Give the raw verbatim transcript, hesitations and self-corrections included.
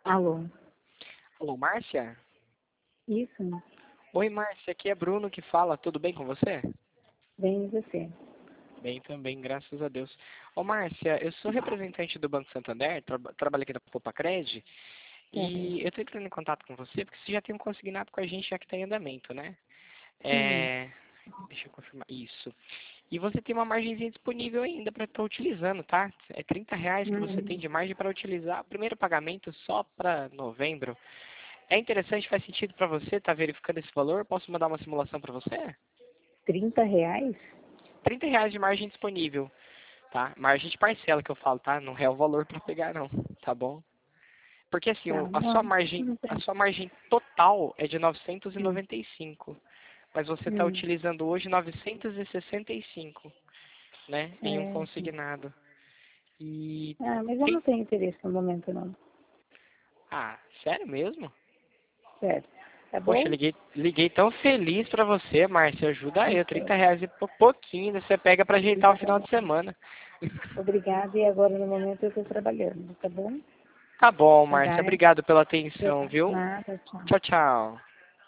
Alô? Alô, Márcia? Isso? Oi, Márcia, aqui é Bruno que fala. Tudo bem com você? Bem, e você? Bem também, graças a Deus. Ô, Márcia, eu sou representante do Banco Santander, tra trabalho aqui na Popacred, É, e eu estou entrando em contato com você porque você já tem um consignado com a gente já que está em andamento, né? sim. É... Deixa eu confirmar. Isso. E você tem uma margenzinha disponível ainda para estar utilizando, tá? É trinta reais que você tem Hum, de margem para utilizar. O primeiro pagamento só para novembro. É interessante, faz sentido para você estar verificando esse valor? Posso mandar uma simulação para você? trinta reais? trinta reais de margem disponível, tá? Margem de parcela que eu falo, tá? Não é o valor para pegar, não, tá bom? Porque assim, Tá, o- a sua não, margem, não a tem. sua margem total é de novecentos e e Hum, noventa e cinco, mas você está hum, utilizando hoje novecentos e sessenta e cinco, né? Em um é, sim. consignado. E Ah, mas eu tem... não tenho interesse no momento, não. Ah, sério mesmo? Sério. Tá Poxa, bom? liguei, liguei tão feliz pra você, Márcia. Ajuda aí, Então, trinta reais e pou- pouquinho, você pega pra ajeitar o final obrigada. de semana. Obrigada, e agora no momento eu estou trabalhando, tá bom? Tá bom, Márcia. Bye. Obrigado pela atenção, viu? Nada, tchau. Tchau, tchau.